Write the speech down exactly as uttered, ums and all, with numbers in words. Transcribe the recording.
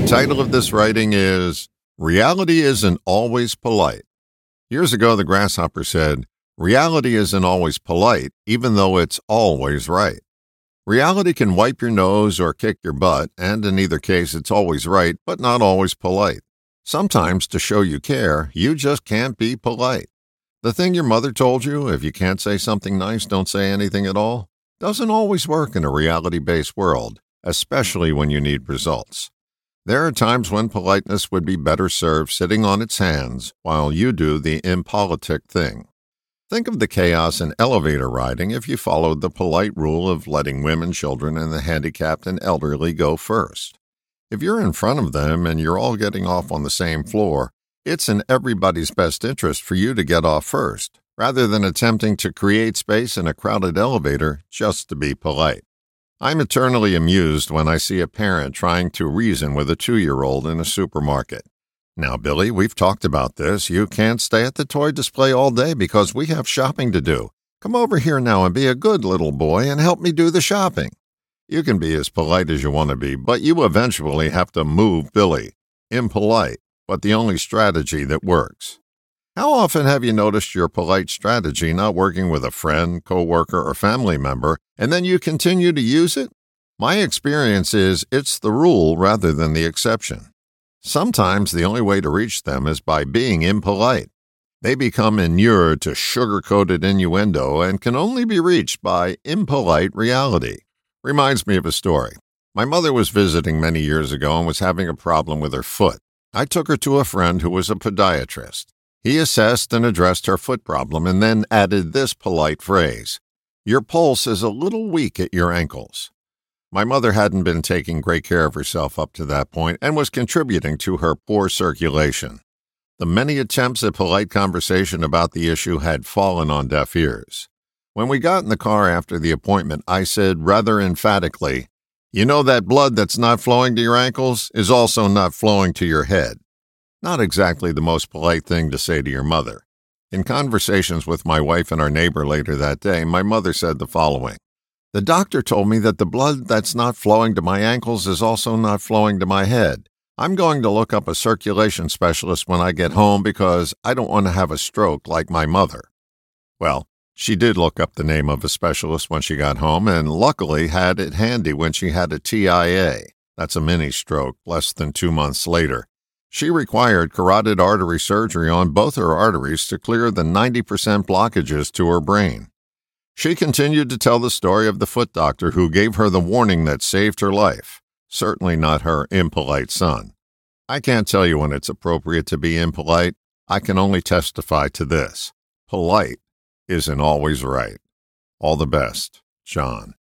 title of this writing is Reality Isn't Always Polite. Years ago, the grasshopper said, reality isn't always polite, even though it's always right. Reality can wipe your nose or kick your butt, and in either case, it's always right, but not always polite. Sometimes, to show you care, you just can't be polite. The thing your mother told you, if you can't say something nice, don't say anything at all, doesn't always work in a reality-based world, especially when you need results. There are times when politeness would be better served sitting on its hands while you do the impolitic thing. Think of the chaos in elevator riding if you followed the polite rule of letting women, children, and the handicapped and elderly go first. If you're in front of them and you're all getting off on the same floor, it's in everybody's best interest for you to get off first, rather than attempting to create space in a crowded elevator just to be polite. I'm eternally amused when I see a parent trying to reason with a two-year-old in a supermarket. Now, Billy, we've talked about this. You can't stay at the toy display all day because we have shopping to do. Come over here now and be a good little boy and help me do the shopping. You can be as polite as you want to be, but you eventually have to move Billy. Impolite, but the only strategy that works. How often have you noticed your polite strategy not working with a friend, coworker, or family member, and then you continue to use it? My experience is it's the rule rather than the exception. Sometimes the only way to reach them is by being impolite. They become inured to sugar-coated innuendo and can only be reached by impolite reality. Reminds me of a story. My mother was visiting many years ago and was having a problem with her foot. I took her to a friend who was a podiatrist. He assessed and addressed her foot problem and then added this polite phrase, "Your pulse is a little weak at your ankles." My mother hadn't been taking great care of herself up to that point and was contributing to her poor circulation. The many attempts at polite conversation about the issue had fallen on deaf ears. When we got in the car after the appointment, I said rather emphatically, "You know that blood that's not flowing to your ankles is also not flowing to your head." Not exactly the most polite thing to say to your mother. In conversations with my wife and our neighbor later that day, my mother said the following, "The doctor told me that the blood that's not flowing to my ankles is also not flowing to my head. I'm going to look up a circulation specialist when I get home because I don't want to have a stroke like my mother." Well, she did look up the name of a specialist when she got home and luckily had it handy when she had a T I A. That's a mini stroke less than two months later. She required carotid artery surgery on both her arteries to clear the ninety percent blockages to her brain. She continued to tell the story of the foot doctor who gave her the warning that saved her life, certainly not her impolite son. I can't tell you when it's appropriate to be impolite. I can only testify to this. Polite isn't always right. All the best, John.